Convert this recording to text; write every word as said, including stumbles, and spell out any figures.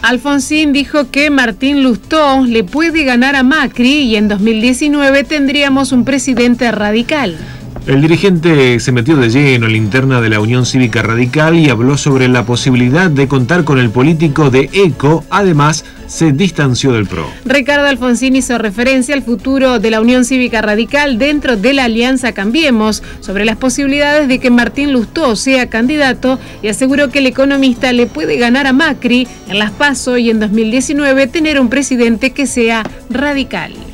Alfonsín dijo que Martín Lustó le puede ganar a Macri y en dos mil diecinueve tendríamos un presidente radical. El dirigente se metió de lleno en la interna de la Unión Cívica Radical y habló sobre la posibilidad de contar con el político de ECO. Además, se distanció del P R O. Ricardo Alfonsín hizo referencia al futuro de la Unión Cívica Radical dentro de la Alianza Cambiemos, sobre las posibilidades de que Martín Lustó sea candidato, y aseguró que el economista le puede ganar a Macri en las PASO y en dos mil diecinueve tener un presidente que sea radical.